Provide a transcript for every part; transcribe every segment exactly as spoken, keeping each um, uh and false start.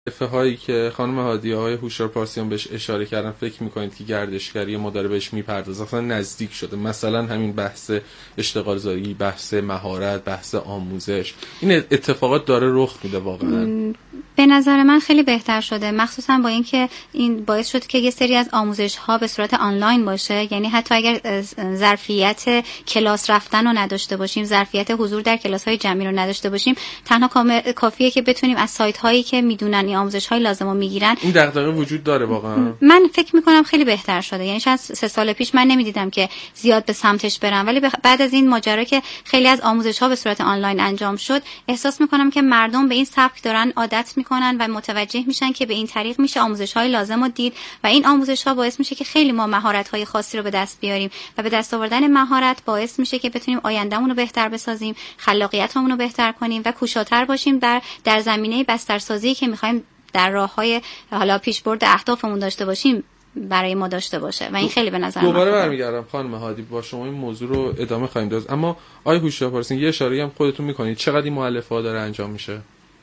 معرفه هایی که خانم هادیه های هوشیار پارسیان بهش اشاره کردن فکر میکنید که گردشگری ما داره بهش میپردازه، اصلا نزدیک شده؟ مثلا همین بحث اشتغال زایی، بحث مهارت، بحث آموزش، این اتفاقات داره رخ میده واقعا؟ به نظر من خیلی بهتر شده، مخصوصا با اینکه این باعث شد که یه سری از آموزش ها به صورت آنلاین باشه. یعنی حتی اگر ظرفیت کلاس رفتن رو نداشته باشیم، ظرفیت حضور در کلاس های جمعی رو نداشته باشیم، تنها کافیه که بتونیم از سایت هایی که میدونن این آموزش های لازم رو میگیرن. این دغدغه وجود داره واقعا؟ من فکر میکنم خیلی بهتر شده. یعنی شاید سه سال پیش من نمیدیدم که زیاد به سمتش برم، ولی بعد از این ماجرا که خیلی از آموزش ها به صورت آنلاین انجام شد، احساس میکنم که مردم به این سبک دارن عادت میکنن و متوجه میشن که به این طریق میشه آموزش های لازم رو دید و این آموزش ها باعث میشه که خیلی ما مهارت های خاصی رو به دست بیاریم و به دست آوردن مهارت باعث میشه که بتونیم آیندهمون رو بهتر بسازیم، خلاقیتمون رو بهتر کنیم و کوشاتر باشیم در در زمینه بسترسازی که میخوایم در راههای حالا پیشبرد اهدافمون داشته باشیم برای ما داشته باشه و این خیلی به نظر من دوباره برمیگردم خانم هادی با شما این موضوع رو ادامه خواهیم داد، اما آقای هوشیار پارسیان یه اشاره هم خودتون میکنید چقدر این مؤلفه‌ها داره انجام میشه؟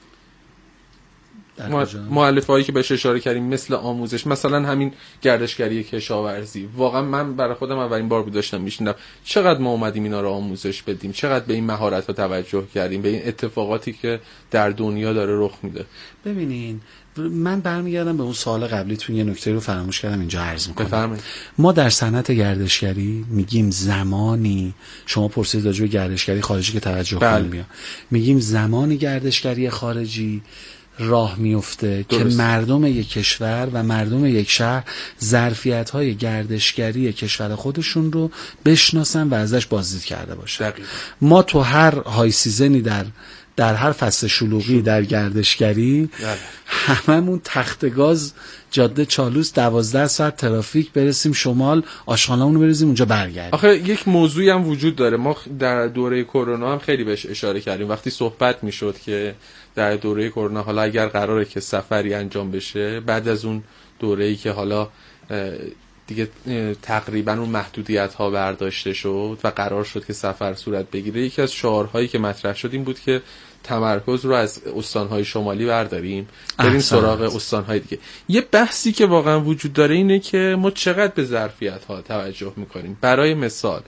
مؤلفه‌هایی که بهش اشاره کردیم مثل آموزش، مثلا همین گردشگری کشاورزی، واقعا من برای خودم اولین بار بود داشتم میشنیدم چقدر ما اومدیم اینا رو آموزش بدیم، چقدر به این مهارت‌ها توجه کردیم، به این اتفاقاتی که در دنیا داره رخ میده. ببینین من برمیگردم به اون سوال قبلیتون، یه نکته رو فراموش کردم اینجا عرض میکنم. بفرمایید. ما در صنعت گردشگری میگیم زمانی، شما پرسید راجع به گردشگری خارجی که توجه کنیم، میگیم زمانی گردشگری خارجی راه میفته که مردم یک کشور و مردم یک شهر ظرفیت‌های گردشگری کشور خودشون رو بشناسن و ازش بازدید کرده باشه. دقیقا. ما تو هر های سیزنی در در هر فصل شلوغی در گردشگری هممون تخت گاز جاده چالوس دوازده ساعت ترافیک برسیم شمال، آشغالامون رو بریزیم اونجا برگردیم. آخه یک موضوعی هم وجود داره، ما در دوره کرونا هم خیلی بهش اشاره کردیم وقتی صحبت میشد که در دوره کرونا حالا اگر قراره که سفری انجام بشه بعد از اون دوره‌ای که حالا دیگه تقریبا اون محدودیت ها برداشته شد و قرار شد که سفر صورت بگیره، یکی از شعارهایی که مطرح شد این بود که تمرکز رو از استانهای شمالی برداریم بریم سراغ استانهای دیگه. یه بحثی که واقعا وجود داره اینه که ما چقدر به ظرفیت ها توجه میکنیم. برای مثال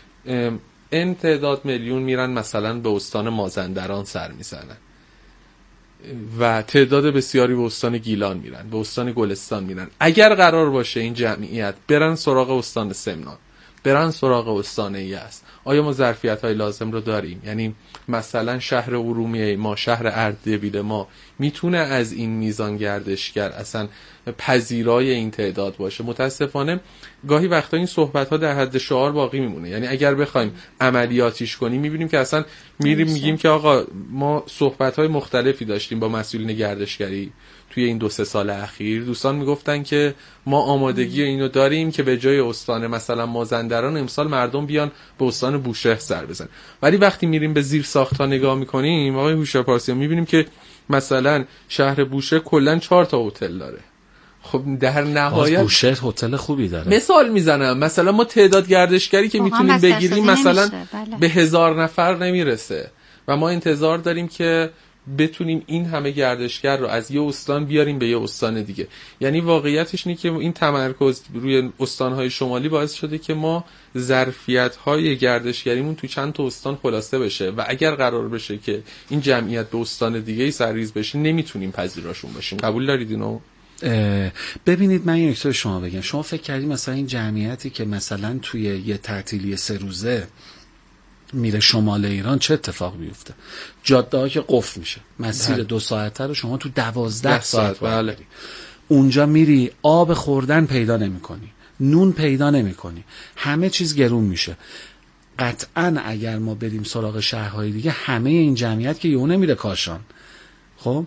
این تعداد میلیون میرن مثلا به استان مازندران سر میزنن و تعداد بسیاری به استان گیلان میرن، به استان گلستان میرن. اگر قرار باشه این جمعیت برن سراغ استان سمنان، برن سراغ استان یزد، آیا ما ظرفیت‌های لازم رو داریم؟ یعنی مثلا شهر ارومیه ما، شهر اردبیل ما میتونه از این میزان گردشگر اصلا پذیرای این تعداد باشه؟ متاسفانه گاهی وقتا این صحبت‌ها در حد شعار باقی میمونه. یعنی اگر بخوایم عملیاتیش کنیم میبینیم که اصلا میریم میگیم که آقا ما صحبت‌های مختلفی داشتیم با مسئولین گردشگری توی این دو سه سال اخیر. دوستان میگفتن که ما آمادگی اینو داریم که به جای استان مثلا مازندران امسال مردم بیان به استان بوشهر سر بزنن، ولی وقتی میریم به زیر ساخت‌ها نگاه میکنیم آقای هوشیار پارسیان میبینیم که مثلا شهر بوشهر کلا چهار تا هتل داره. خب در نهایت بوشهر هتل خوبی داره. مثال میزنم مثلا ما تعداد گردشگری که میتونیم بگیریم مثلا بله. به هزار نفر نمیرسه و ما انتظار داریم که بتونیم این همه گردشگر رو از یه استان بیاریم به یه استان دیگه. یعنی واقعیتش اینه که این تمرکز روی استانهای شمالی باعث شده که ما ظرفیت‌های گردشگریمون تو چند تا استان خلاصه بشه و اگر قرار بشه که این جمعیت به استان دیگه‌ای سرریز بشه نمیتونیم پذیراشون باشیم. قبول دارید اینو؟ ببینید من یه نکته شما بگم. شما فکر کردید مثلا این جمعیتی که مثلا توی یه تعطیلی سه روزه میره شمال ایران چه اتفاق بیفته؟ جاده ها که قفل میشه، مسیر بله. دو ساعته رو شما تو دوازده ساعت بله. اونجا میری آب خوردن پیدا نمی کنی، نون پیدا نمی کنی، همه چیز گرون میشه. قطعا اگر ما بریم سراغ شهرهای دیگه همه این جمعیت که یهو نمیره کاشان خب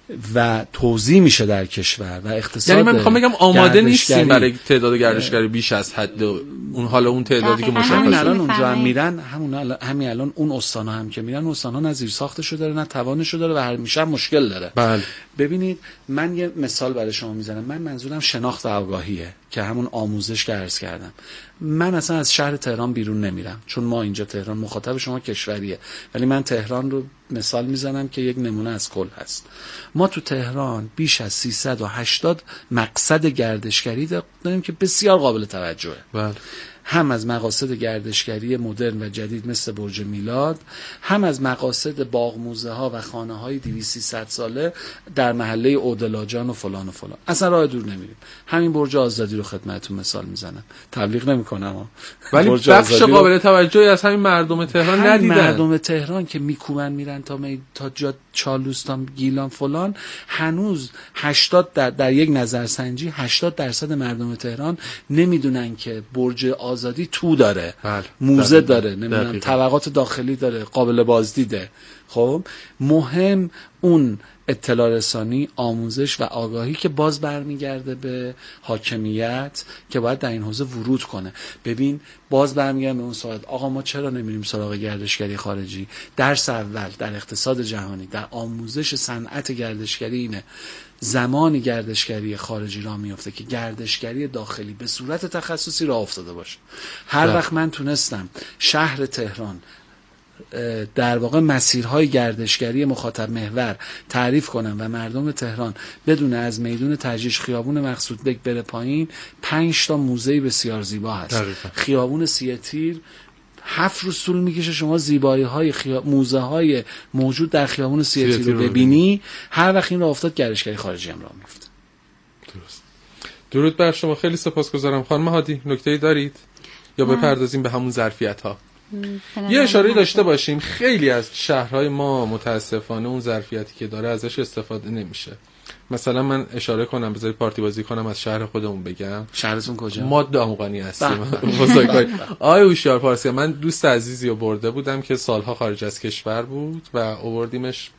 و توزیع میشه در کشور و اقتصاد. یعنی من میخوام بگم آماده نیستیم برای تعداد گردشگری بیش از حد اون حالا اون تعدادی که مشخصه. همین الان اونجا هم میرن، همون الان همین الان اون استانا هم که میرن، استانا نه زیر ساختشو داره نه توانشو داره و هر میشه مشکل داره. بله. ببینید من یه مثال برای شما میزنم. من منظورم شناخت و آگاهیه. که همون آموزش که عرض کردم. من اصلا از شهر تهران بیرون نمیرم، چون ما اینجا تهران مخاطب شما کشوریه، ولی من تهران رو مثال میزنم که یک نمونه از کل هست. ما تو تهران بیش از سیصد و هشتاد مقصد گردشگری داریم که بسیار قابل توجهه. بله. هم از مقاصد گردشگری مدرن و جدید مثل برج میلاد، هم از مقاصد باغ موزه ها و خانه های دویست سیصد ساله در محله اودلاجان و فلان و فلان. اصلا راه دور نمیریم. همین برج آزادی رو خدمتتون مثال میزنم، تبلیغ نمیکنم، ولی بخش قابل توجهی از همین مردم تهران ندیدن. مردم تهران که میکوبن میرن تا می... تا جا چالوستان گیلان فلان، هنوز هشتاد در در یک نظرسنجی هشتاد درصد مردم تهران نمیدونن که برج آزادی تو داره، بله. موزه داره، نمیدونم طبقات داخلی داره، قابل بازدیده. خب مهم اون اطلاع رسانی، آموزش و آگاهی که باز برمیگرده به حاکمیت که باید در این حوزه ورود کنه. ببین باز برمیگردم به اون سوال، آقا ما چرا نمیریم سراغ گردشگری خارجی؟ درس اول در اقتصاد جهانی، در آموزش صنعت گردشگری اینه زمانی گردشگری خارجی را میفته که گردشگری داخلی به صورت تخصصی راه افتاده باشه. هر ده. وقت من تونستم شهر تهران در واقع مسیرهای گردشگری مخاطب محور تعریف کنم و مردم تهران بدون از میدون تجریش خیابون مقصود بک بره پایین، پنج تا موزه بسیار زیبا هست. دقیقا. خیابون سیه تیر هفت روز طول میکشه شما زیبایی های خیاب... موزه های موجود در خیابون سیه تیر رو ببینی. هر وقت این را افتاد گردشگری خارجی هم راه میفته. درست. درود بر شما، خیلی سپاسگزارم. خانم هادی نکته‌ای دارید یا بپردازیم به همون ظرفیت ها؟ یه اشاره داشته باشیم، خیلی از شهرهای ما متاسفانه اون ظرفیتی که داره ازش استفاده نمیشه. مثلا من اشاره کنم، بذارید پارتی بازی کنم، از شهر خودمون بگم. شهرتون کجا؟ ما دامغانی هستیم. بزرگوار آقای هوشیار پارسی، من دوست عزیزی رو برده بودم که سالها خارج از کشور بود و آوردیمش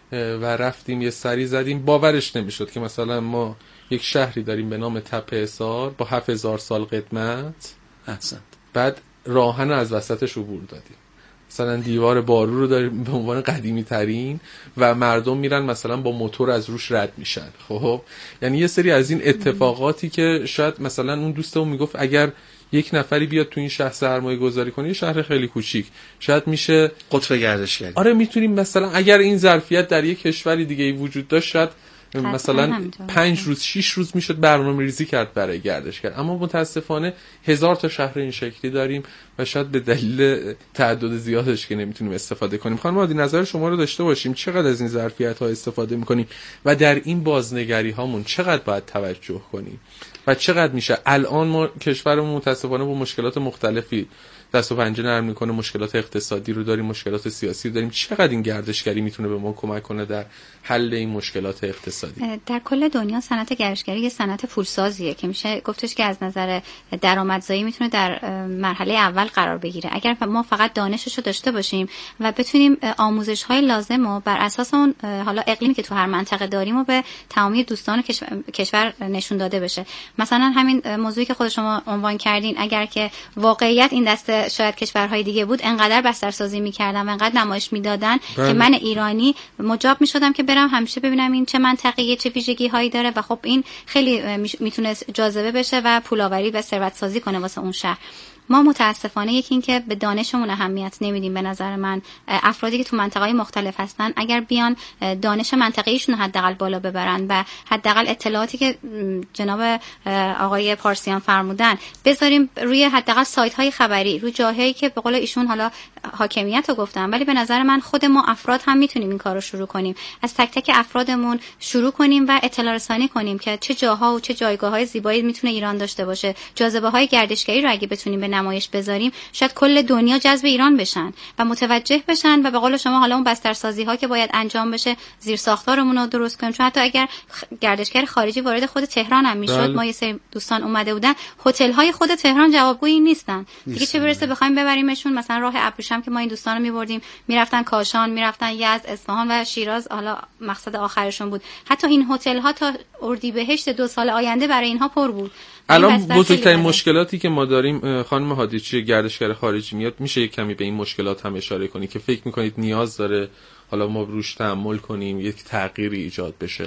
و رفتیم یه سری زدیم. باورش نمیشد که مثلا ما یک شهری داریم به نام تپه اصار با هفت هزار سال قدمت، احسنت، بعد راهن از وسطش عبور دادیم. مثلا دیوار بارو رو داریم به عنوان قدیمی ترین و مردم میرن مثلا با موتور از روش رد میشن. خب یعنی یه سری از این اتفاقاتی که شاید مثلا اون دوستمون میگفت اگر یک نفری بیاد تو این شهر سرمایه گذاری کنه، یه شهر خیلی کوچیک، شاید میشه قطب گردشگری. آره میتونیم مثلا اگر این ظرفیت در یک کشوری دیگه ای وجود داشت، شاید مثلا پنج روز شیش روز میشد برنامه ریزی کرد برای گردشگر. اما متاسفانه هزار تا شهر این شکلی داریم و شاید به دلیل تعدد زیادش که نمیتونیم استفاده کنیم. خانم عادی نظر شما رو داشته باشیم، چقدر از این ظرفیت ها استفاده میکنیم و در این بازنگری هامون چقدر باید توجه کنیم و چقدر میشه. الان ما کشورمون متاسفانه با مشکلات مختلفی دست و پنجه نرم میکنه، مشکلات اقتصادی رو داریم، مشکلات سیاسی رو داریم. چقدر این گردشگری میتونه به ما کمک کنه در حل این مشکلات اقتصادی؟ در کل دنیا صنعت گردشگری یه صنعت پولسازیه که میشه گفتش که از نظر درآمدزایی میتونه در مرحله اول قرار بگیره اگر ما فقط دانشش رو داشته باشیم و بتونیم آموزش های لازم رو بر اساس اون حالا اقلیمی که تو هر منطقه داریم و به تمامی دوستان کشور نشون داده بشه. مثلا همین موضوعی که خود شما عنوان کردین، اگر که واقعیت این دسته شاید کشورهای دیگه بود، انقدر بسترسازی میکردن و انقدر نمایش میدادن که من ایرانی مجاب میشدم که برم همیشه ببینم این چه منطقه‌ای، چه ویژگی هایی داره و خب این خیلی میتونه جاذبه بشه و پولآوری و ثروت سازی کنه واسه اون شهر. ما متاسفانه یکی این که به دانشمون اهمیت نمیدیم. به نظر من افرادی که تو منطقه‌های مختلف هستن اگر بیان دانش منطقه‌ایشون رو حداقل بالا ببرن و حداقل اطلاعاتی که جناب آقای پارسیان فرمودن بذاریم روی حداقل سایت‌های خبری، روی جاهایی که به قول ایشون حالا حاکمیت رو گفتن، ولی به نظر من خود ما افراد هم میتونیم این کارو شروع کنیم. از تک تک افرادمون شروع کنیم و اطلاع رسانی کنیم که چه جاها و چه جایگاه‌های زیبایی میتونه ایران داشته باشه. جاذبه‌های گردشگری رو اگه بتونیم به نمایش بذاریم، شاید کل دنیا جذب ایران بشن و متوجه بشن و به قول شما حالا اون بسترسازی ها که باید انجام بشه، زیر ساختارمون رو درست کنیم. چون حتی اگر گردشگر خارجی وارد خود تهران هم میشد، ما یه سری دوستان اومده بودن، هتل های خود تهران جوابگویی نیستن دیگه، چه برسه بخوایم ببریمشون مثلا راه ابریشم که ما این دوستان رو میبردیم میرفتن کاشان، میرفتن یزد، اصفهان و شیراز، حالا مقصد آخرشون بود. حتی این هتل ها تا اردیبهشت دو سال آینده برای اینها پر بود. الان بزرگترین مشکلاتی که ما داریم خانم هادی، چیه گردشگر خارجی میاد، میشه یک کمی به این مشکلات هم اشاره کنی که فکر میکنید نیاز داره حالا ما روش تحمل کنیم، یک تغییری ایجاد بشه؟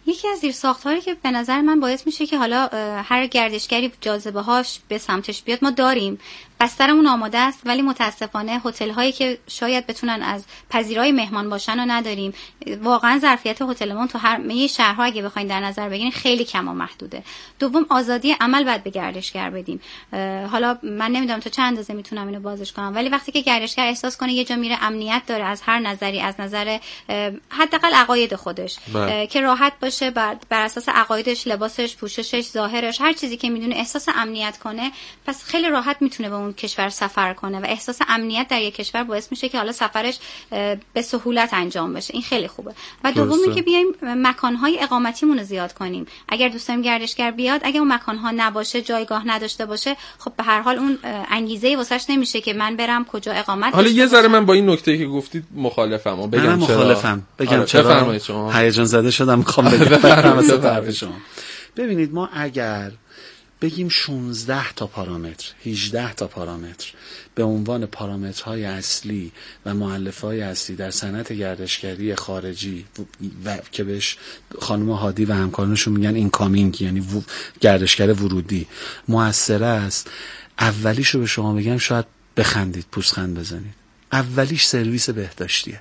یکی از زیرساخت‌هایی که به نظر من باعث میشه که حالا هر گردشگری جاذبه هاش به سمتش بیاد ما داریم. بسترمون آماده است ولی متاسفانه هتل هایی که شاید بتونن از پذیرای مهمان باشن رو نداریم. واقعا ظرفیت هتلمون تو همه شهرها اگه بخواید در نظر بگیرین خیلی کم و محدوده. دوم آزادی عمل باید به گردشگر بدیم. حالا من نمیدونم تا چه اندازه میتونم اینو بازش کنم ولی وقتی که گردشگر احساس کنه یه جا میره امنیت داره از هر نظری، از نظر حداقل عقاید خودش که راحت باشه بر, بر اساس عقایدش، لباسش، پوششش، ظاهرش، هر چیزی که میدونه احساس امنیت کنه، پس خیلی راحت میتونه به اون کشور سفر کنه و احساس امنیت در یک کشور باعث میشه که حالا سفرش به سهولت انجام بشه. این خیلی خوبه. و دومی که بیایم مکانهای اقامتیمون رو زیاد کنیم. اگر دوست داریم گردشگر بیاد، اگه اون مکانها نباشه، جایگاه نداشته باشه، خب به هر حال اون انگیزه واسش نمیشه که من برم کجا اقامت. حالا یه ذره من با این نکته که گفتید مخالفم. بگم من چرا مخالفم. بگم آره چرا هیجان زده شدم میخوام بگم طرف شما. ببینید ما اگر بگیم شانزده تا پارامتر، هجده تا پارامتر به عنوان پارامترهای اصلی و مؤلفه‌های اصلی در صنعت گردشگری خارجی و که بهش خانم هادی و همکارانشون میگن اینکامینگ، یعنی گردشگر ورودی، مؤثر است، اولیشو به شما بگم شاید بخندید، پوزخند بزنید. اولیش سرویس بهداشتیه.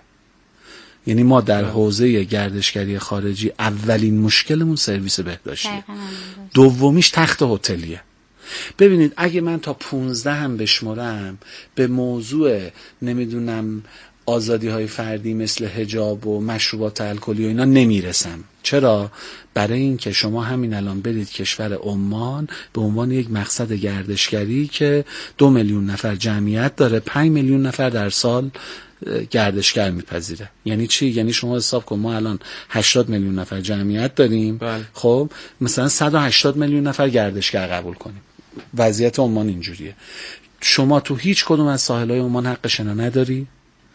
یعنی ما در حوزه گردشگری خارجی اولین مشکلمون سرویس بهداشتیه. دومیش تخت هتلیه. ببینید اگه من تا پونزده هم بشمرم به موضوع نمیدونم آزادی های فردی مثل حجاب و مشروبات الکلی و اینا نمیرسم. چرا؟ برای این که شما همین الان برید کشور عمان به عنوان یک مقصد گردشگری که دو میلیون نفر جمعیت داره، پنج میلیون نفر در سال گردشگر میپذیره. یعنی چی؟ یعنی شما حساب کن ما الان هشتاد میلیون نفر جمعیت داریم. بله. خب مثلا صد و هشتاد میلیون نفر گردشگر قبول کنیم. وضعیت عمان اینجوریه. شما تو هیچ کدوم از ساحل‌های عمان حق شنا نداری.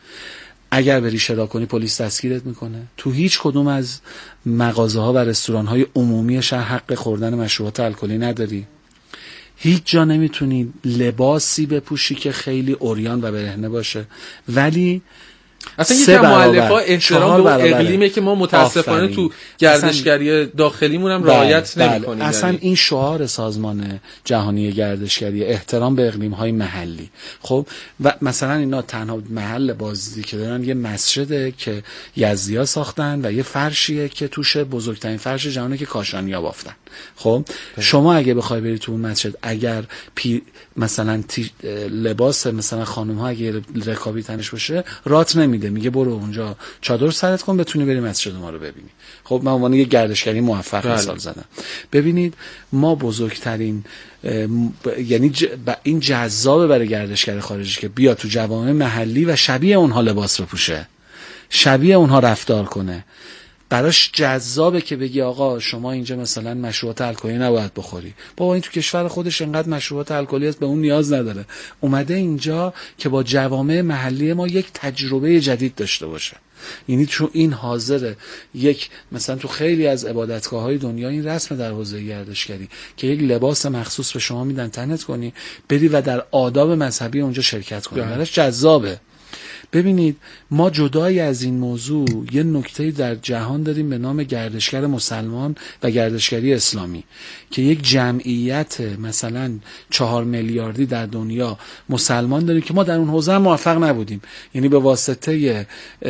اگر بری شنا کنی پلیس دستگیرت میکنه. تو هیچ کدوم از مغازه‌ها و رستوران‌های عمومی شهر حق خوردن مشروبات الکلی نداری. هیچ جا نمیتونی لباسی بپوشی که خیلی عریان و برهنه باشه. ولی اصلا یه تا مؤلفه‌ها احترام به اقلیمه که ما متاسفانه آفرین. تو گردشگری داخلیمون هم رعایت نمی‌کنیم. اصلا یعنی. این شعار سازمان جهانی گردشگری احترام به اقلیم‌های محلی. خب و مثلا اینا تنها محل بازدیدی که دارن یه مسجده که یزدی‌ها ساختن و یه فرشیه که توش بزرگترین فرش جهانه که کاشانی‌ها بافتن. خب بله. شما اگه بخوای بری تو اون مسجد اگر پی مثلا تی... لباس مثلا خانم‌ها اگه رکابی تنش باشه رات نمیده، میگه برو اونجا چادر سرت کن بتونی بری مسجد ما رو ببینی. خب من عنوان یه گردشگری موفق بله. مثال زدم. ببینید ما بزرگترین ب... یعنی ج... ب... این جذابه برای گردشگر خارجی که بیا تو جوامع محلی و شبیه اونها لباس بپوشه، شبیه اونها رفتار کنه. براش جذابه که بگی آقا شما اینجا مثلا مشروبات الکلی نباید بخوری. بابا این تو کشور خودش انقدر مشروبات الکلی هست به اون نیاز نداره. اومده اینجا که با جوامع محلی ما یک تجربه جدید داشته باشه. یعنی چون این حاضره یک مثلا تو خیلی از عبادتگاه‌های دنیا این رسم در حوزه گردشگری که یک لباس مخصوص به شما میدن تنت کنی بری و در آداب مذهبی اونجا شرکت کنی. براش جذابه. ببینید ما جدای از این موضوع یه نکته در جهان داریم به نام گردشگر مسلمان و گردشگری اسلامی که یک جمعیت مثلا چهار میلیاردی در دنیا مسلمان داریم که ما در اون حوزه موفق نبودیم. یعنی به واسطه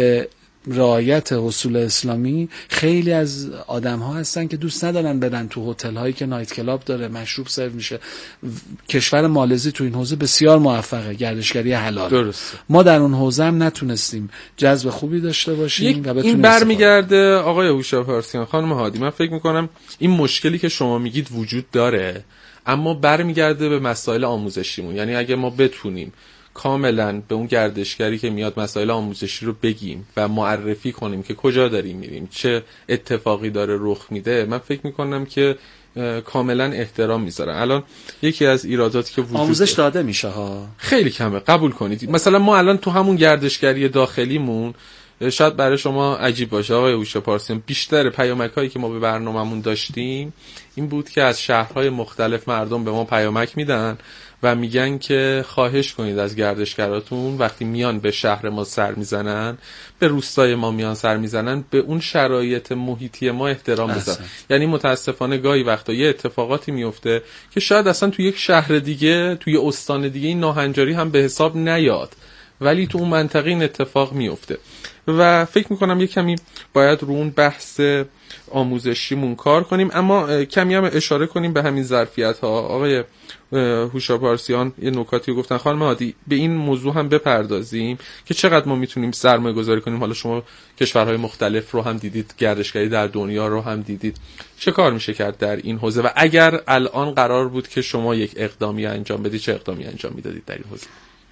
رعایت اصول اسلامی خیلی از آدم ها هستن که دوست ندارن برن تو هتل هایی که نایت کلاب داره مشروب سرو میشه. کشور مالزی تو این حوزه بسیار موفقه، گردشگری حلال. درست. ما در اون حوزه هم نتونستیم جذب خوبی داشته باشیم و بتونیم. این برمیگرده آقای هوشا پارسیان، خانم هادی، من فکر میکنم این مشکلی که شما میگید وجود داره اما برمیگرده به مسائل آموزشیمون. یعنی اگه ما بتونیم کاملا به اون گردشگری که میاد مسائل آموزشی رو بگیم و معرفی کنیم که کجا داریم میریم، چه اتفاقی داره رخ میده، من فکر میکنم که کاملا احترام میذارن. الان یکی از ایراداتی که وجود آموزش داده میشه ها خیلی کمه، قبول کنید. مثلا ما الان تو همون گردشگری داخلیمون شاید برای شما عجیب باشه آقای هوشا پارسیان، بیشتر پیامک‌هایی که ما به برنامه‌مون داشتیم این بود که از شهرهای مختلف مردم به ما پیامک میدن و میگن که خواهش کنید از گردشگراتون وقتی میان به شهر ما سر میزنن، به روستای ما میان سر میزنن، به اون شرایط محیطی ما احترام بذارن. یعنی متاسفانه گاهی وقتا یه اتفاقاتی میفته که شاید اصلا تو یک شهر دیگه، توی استان دیگه این ناهنجاری هم به حساب نیاد، ولی تو اون منطقه این اتفاق میفته. و فکر میکنم یه کمی باید رو اون بحث آموزشیمون کار کنیم، اما کمی هم اشاره کنیم به همین ظرفیت ها. آقای هوشا پارسیان یه نکاتی گفتن، خانم هادی به این موضوع هم بپردازیم که چقدر ما میتونیم سرمایه گذاری کنیم. حالا شما کشورهای مختلف رو هم دیدید، گردشگری در دنیا رو هم دیدید، چه کار میشه کرد در این حوزه؟ و اگر الان قرار بود که شما یک اقدامی انجام بدید، چه اقدامی انجام میدادید در این حوزه؟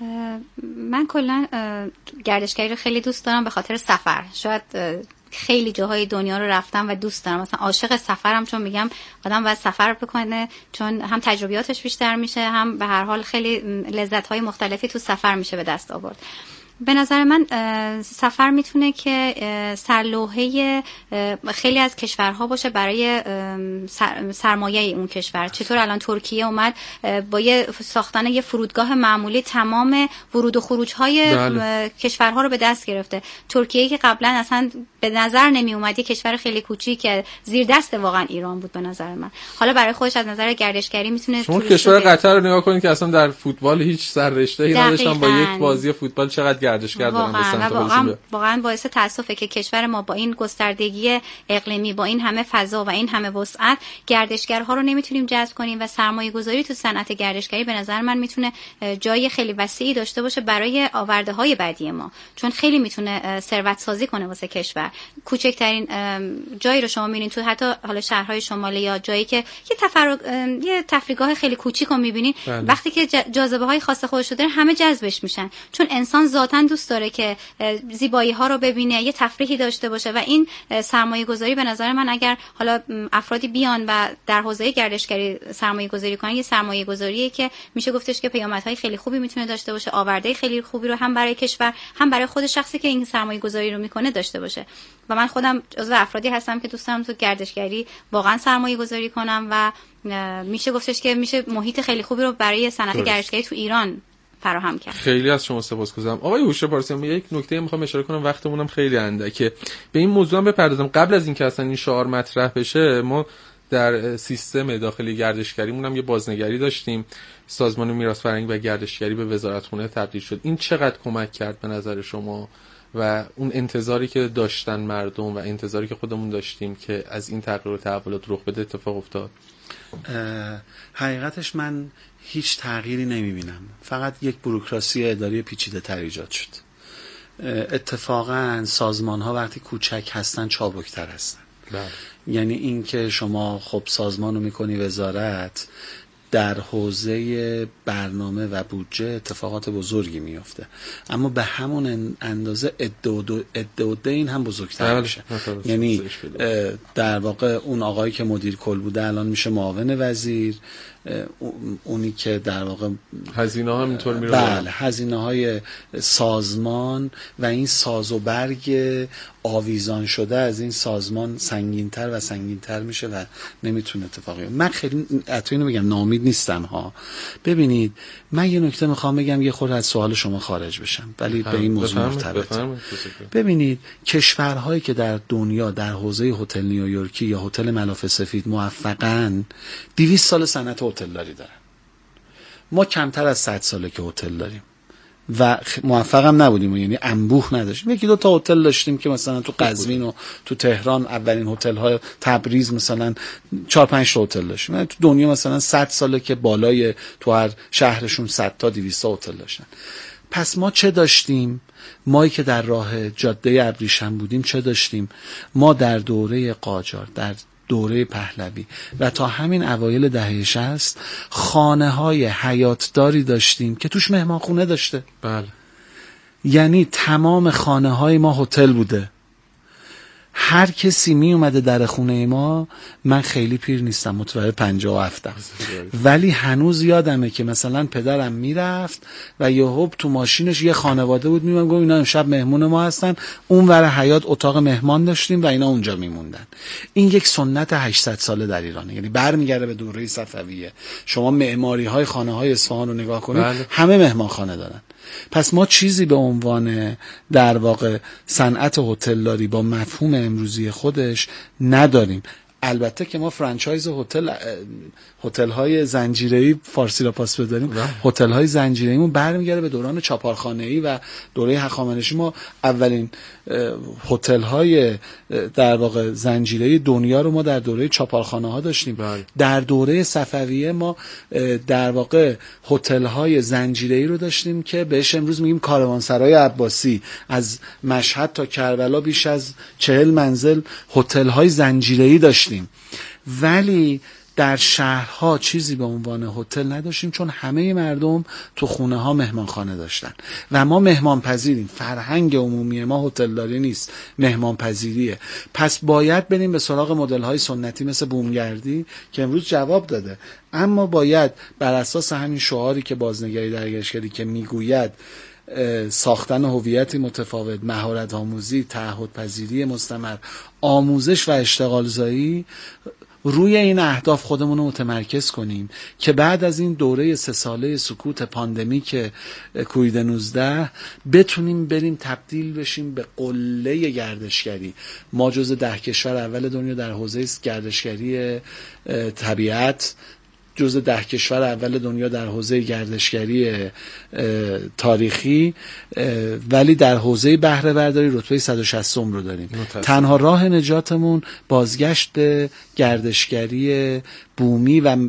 من کلا گردشگری رو خیلی دوست دارم به خاطر سفر. شاید خیلی جاهای دنیا رو رفتم و دوست دارم، مثلا عاشق سفرم، چون میگم آدم باید سفر بکنه، چون هم تجربیاتش بیشتر میشه، هم به هر حال خیلی لذت‌های مختلفی تو سفر میشه به دست آورد. به نظر من سفر میتونه که سرلوحه خیلی از کشورها باشه برای سرمایه اون کشور. چطور الان ترکیه اومد با یه ساختن یه فرودگاه معمولی تمام ورود و خروج‌های بله. کشورها رو به دست گرفته. ترکیه که قبلا اصلا به نظر نمی اومد، یه کشور خیلی کوچیک که زیر دست واقعا ایران بود به نظر من، حالا برای خودش از نظر گردشگری میتونه. شما کشور قطر رو نگاه کنید که اصلا در فوتبال هیچ سر رشته‌ای نداشتن، با یک بازی فوتبال چقدر گردشگر دارن به سمت واقعا واقعا باعث تاسفه که کشور ما با این گستردگی اقلیمی، با این همه فضا و این همه وسعت، گردشگرها رو نمیتونیم جذب کنیم و سرمایه گذاری تو صنعت گردشگری به نظر من میتونه جای خیلی وسیعی داشته باشه برای آورده های بعدی ما، چون خیلی میتونه ثروت سازی کنه واسه کشور. کوچکترین جایی رو شما میبینید تو حتی حالا شهرهای شمالی یا جایی که یه تفرق یه تفریحگاه خیلی کوچیک رو میبینید، وقتی که جاذبه های خاص خودش رو داره همه جذبش میشن، چون انسان ذاتاً دوست داره که زیبایی ها رو ببینه، یه تفریحی داشته باشه. و این سرمایه گذاری به نظر من اگر حالا افرادی بیان و در حوزه گردشگری سرمایه گذاری کنن، یه سرمایه گذاریه که میشه گفتش که پیامدهای خیلی خوبی میتونه داشته باشه، آورده خیلی خوبی رو هم برای کشور هم برای خود شخصی که این سرمایه گذاری رو میکنه داشته باشه. و من خودم جزو افرادی هستم که دوست دارم تو گردشگری واقعا سرمایه گذاری کنم و میشه گفتش که میشه محیط خیلی خوبی رو برای صنعت گردشگری تو ایران فراهم کرد. خیلی از شما سپاسگزارم. آقای هوشا پارسیان، یک نکته میخوام اشاره کنم، وقتمون هم خیلی اندکه، به این موضوع هم بپردازم. قبل از اینکه اصلا این شعار مطرح بشه، ما در سیستم داخلی گردشگریمون هم یه بازنگری داشتیم، سازمان میراث فرهنگی و گردشگری به وزارتخونه تبدیل شد. این چقدر کمک کرد به نظر شما و اون انتظاری که داشتن مردم و انتظاری که خودمون داشتیم که از این تغییر و تحولات رخ بده اتفاق افتاد؟ حقیقتش من هیچ تغییری نمیبینم، فقط یک بوروکراسی اداری پیچیده تر ایجاد شد. اتفاقا سازمان ها وقتی کوچک هستن چابکتر هستن. بله. یعنی این که شما خب سازمان رو میکنی وزارت، در حوزه برنامه و بودجه اتفاقات بزرگی میفته، اما به همون اندازه ادعاده این هم بزرگتر میشه. یعنی در واقع اون آقایی که مدیر کل بوده الان میشه معاون وزیر، اونی که در واقع هزینه ها اینطور میره. بله، هزینه های سازمان و این ساز و برگ آویزان شده از این سازمان سنگین‌تر و سنگین‌تر میشه و نمیتونه اتفاقی. من خیلی حتی اینو بگم ناامید نیستم ها. ببینید من یه نکته میخوام بگم، یه خورده از سوال شما خارج بشم ولی به این موضوع مرتبطه. ببینید کشورهایی که در دنیا در حوزه هتل نیویورکی یا هتل ملافه سفید موفقن، دویست سال صنعت هتلداری دارن. ما کمتر از صد ساله که هتل داریم و موفق هم نبودیم، یعنی انبوه نداشتیم. یکی دو تا هتل داشتیم که مثلا تو قزوین و تو تهران اولین هتل های، تبریز مثلا چهار پنج تا هتل داشتیم. یعنی تو دنیا مثلا صد ساله که بالای تو هر شهرشون صد تا دویست تا هتل داشتن. پس ما چه داشتیم؟ مایی که در راه جاده ابریشم بودیم چه داشتیم؟ ما در دوره قاجار، در دوره پهلوی و تا همین اوایل دهه شصت خانه های حیاتداری داشتیم که توش مهمانخونه داشته. بله. یعنی تمام خانه های ما هتل بوده. هر کسی می اومده در خونه ما، من خیلی پیر نیستم، متولد پنجاه و هفتم، ولی هنوز یادمه که مثلا پدرم میرفت و یهو تو ماشینش یه خانواده بود، میگم گفت اینا امشب مهمون ما هستن، اون ور حیاط اتاق مهمان داشتیم و اینا اونجا میموندن. این یک سنت هشتصد ساله در ایرانه، یعنی برمیگرده به دوره صفویه. شما معماری های خانه های اصفهان رو نگاه کنید، بله. همه مهمان خانه دارن. پس ما چیزی به عنوان در واقع صنعت هتلداری با مفهوم امروزی خودش نداریم. البته که ما فرانچایز هتل هتل های زنجیره‌ای فارسی را پاس بداریم، هتل های زنجیره‌ایمون برمیگرده به دوران چاپارخانه‌ای و دوره هخامنشی. ما اولین هتل های در واقع زنجیره‌ای دنیا رو ما در دوره چاپارخانه ها داشتیم. بله. در دوره صفویه ما در واقع هتل های زنجیره‌ای رو داشتیم که بهش امروز میگیم کاروانسرای عباسی. از مشهد تا کربلا بیش از چهل منزل هتل های زنجیره‌ای داشتیم، ولی در شهرها چیزی به عنوان هتل نداشتیم، چون همه مردم تو خونه ها مهمانخانه داشتن و ما مهمان پذیریم. فرهنگ عمومی ما هتلداری نیست، مهمان پذیریه. پس باید بریم به سراغ مدل های سنتی مثل بومگردی که امروز جواب داده، اما باید بر اساس همین شعاری که بازنگری درگشتگری که میگوید ساختن هویتی متفاوت، مهارت آموزی، تعهد پذیری مستمر، آموزش و اشتغال زایی، روی این اهداف خودمون رو متمرکز کنیم که بعد از این دوره سه ساله سکوت پاندمیک کووید نوزده بتونیم بریم تبدیل بشیم به قله گردشگری. ما جز ده کشور اول دنیا در حوزه گردشگری طبیعت، جز ده کشور اول دنیا در حوزه گردشگری تاریخی، ولی در حوزه بهره برداری رتبه صد و شصتم رو داریم. متاسم. تنها راه نجاتمون بازگشت به گردشگری بومی و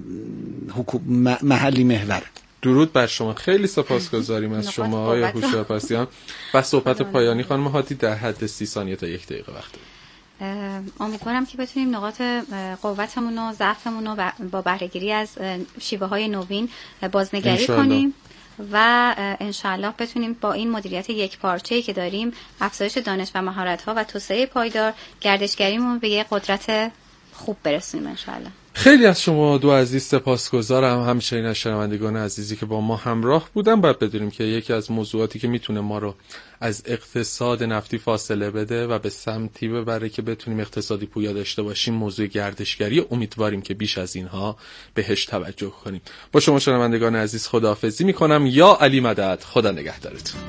محلی محور. درود بر شما، خیلی سپاسگزاریم از شما آقای هوشیارپرسیان. و صحبت پایانی خانم هادی در حد سی ثانیه تا یک دقیقه وقت. امیدوارم که بتونیم نقاط قوتمون و ضعفمون رو با بهره‌گیری از شیوه های نوین بازنگری کنیم و انشالله بتونیم با این مدیریت یک پارچه‌ای که داریم، افزایش دانش و مهارت‌ها و توسعه پایدار، گردشگریمون به یک قدرت خوب برسونیم انشالله. خیلی از شما دو عزیز سپاسگزارم، همچنین از شنوندگان عزیزی که با ما همراه بودن. باید بدونیم که یکی از موضوعاتی که میتونه ما رو از اقتصاد نفتی فاصله بده و به سمتی ببره که بتونیم اقتصادی پویا داشته باشیم، موضوع گردشگری. امیدواریم که بیش از اینها بهش توجه کنیم. با شما شنوندگان عزیز خداحافظی میکنم. یا علی مدد، خدا نگهدارتون.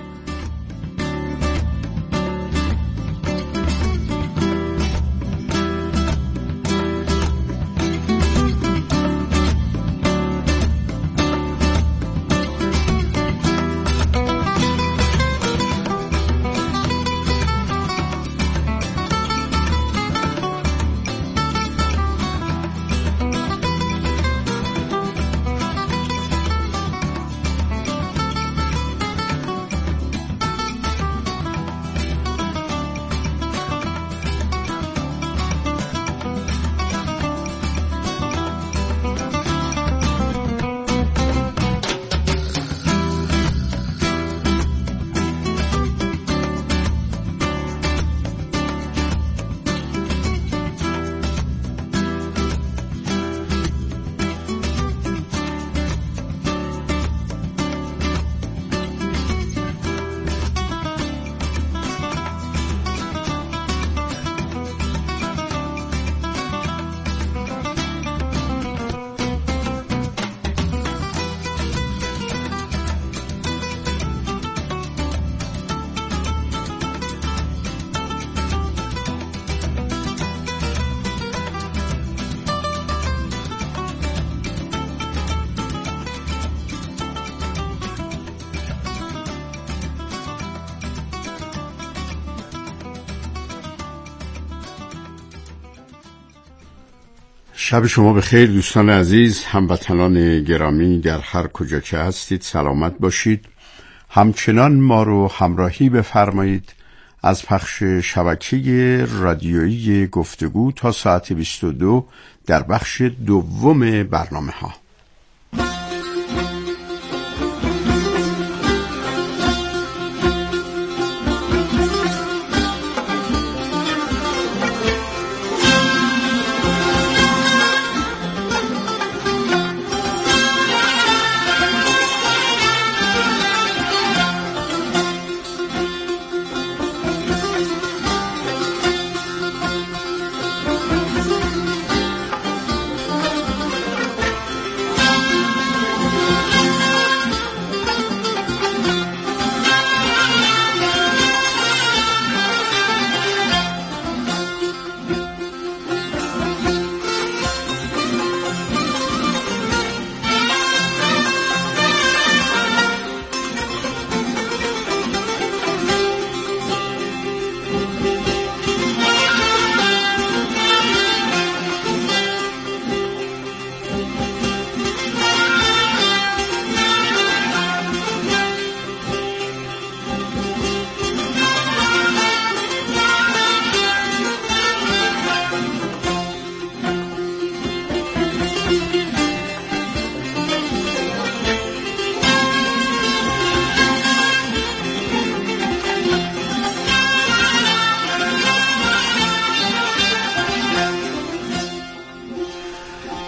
شب شما بخیر دوستان عزیز، هموطنان گرامی در هر کجا که هستید سلامت باشید. همچنان ما رو همراهی بفرمایید از پخش شبکه رادیویی گفتگو تا ساعت بیست و دو در بخش دوم برنامه ها.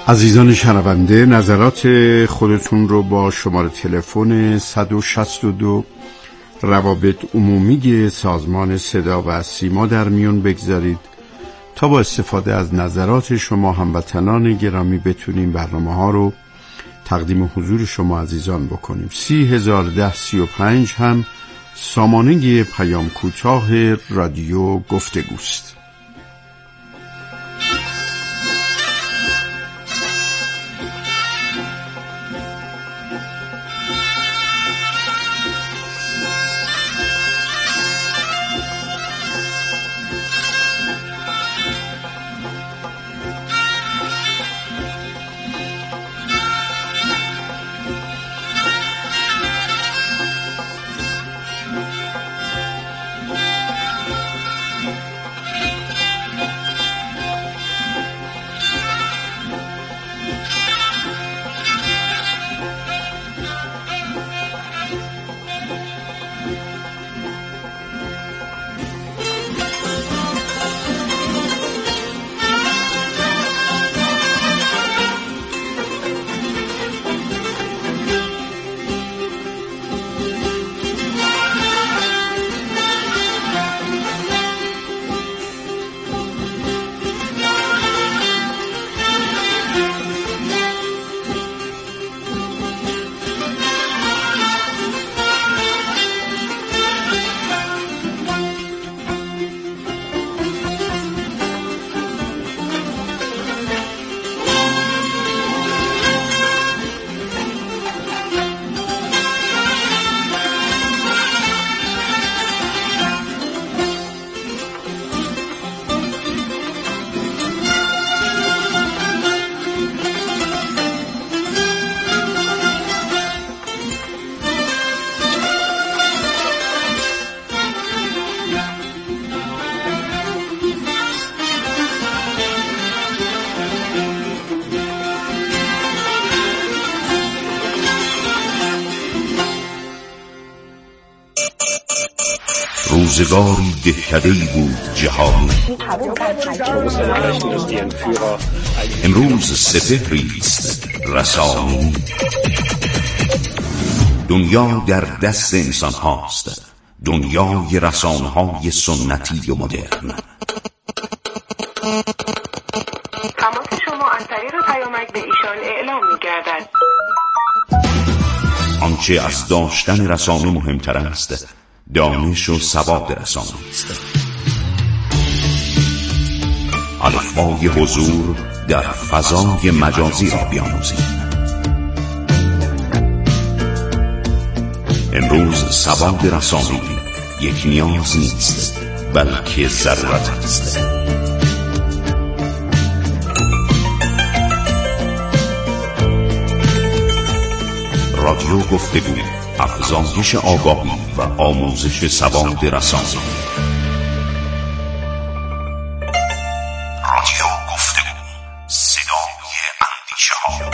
عزیزان شنونده، نظرات خودتون رو با شماره تلفن صد و شصت و دو روابط عمومی سازمان صدا و سیما در میون بگذارید تا با استفاده از نظرات شما هموطنان گرامی بتونیم برنامه ها رو تقدیم حضور شما عزیزان بکنیم. سی هزار ده سی و پنج هم سامانه پیام کوتاه رادیو گفتگوست. روزگاری دهکده‌ای بود جهان، امروز سپهری است رسانی. دنیا در دست انسان هاست، دنیای رسانه های سنتی و مدرن. تماس شما از طریق پیامک به ایشان اعلام می‌گردد. آنچه از داشتن رسانه مهمتر است، دانش و سواد رسانه است. الفبای حضور در فضای مجازی را بیاموزید. امروز سواد رسانه یک نیاز نیست، بلکه ضرورت است. رادیو گفتگو، افزایش آگاهی و آموزش سواد رسانه. رادیو گفتگو، صدای اندیشه ها.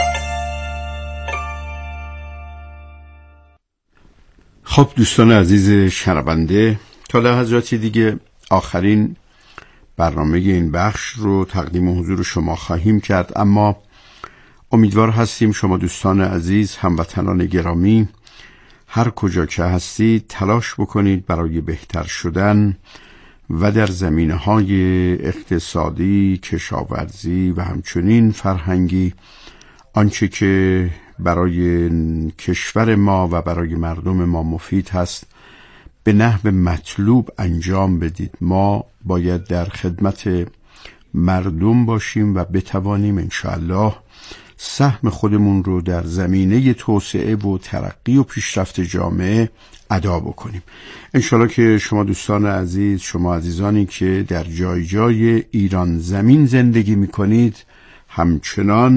خب دوستان عزیز شنونده، تا لحظاتی دیگه آخرین برنامه این بخش رو تقدیم حضور شما خواهیم کرد، اما امیدوار هستیم شما دوستان عزیز، هموطنان گرامی، هر کجا که هستید تلاش بکنید برای بهتر شدن و در زمینه‌های اقتصادی، کشاورزی و همچنین فرهنگی آنچه که برای کشور ما و برای مردم ما مفید هست به نحو مطلوب انجام بدید. ما باید در خدمت مردم باشیم و بتوانیم انشاءالله سهم خودمون رو در زمینه توسعه و ترقی و پیشرفت جامعه ادا بکنیم. انشاءالله که شما دوستان عزیز، شما عزیزانی که در جای جای ایران زمین زندگی میکنید، همچنان